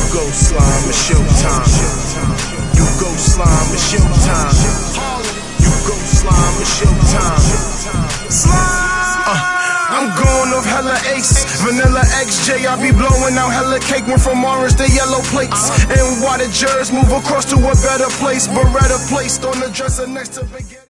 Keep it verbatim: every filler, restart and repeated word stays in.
go slime, it's showtime. You go slime, it's showtime. You go slime, it's showtime. Slime! Uh, I'm going off hella ace, vanilla X J. I be blowing out hella cake, went from orange to yellow plates. And why the jurors move across to a better place, Beretta placed on the dresser next to Big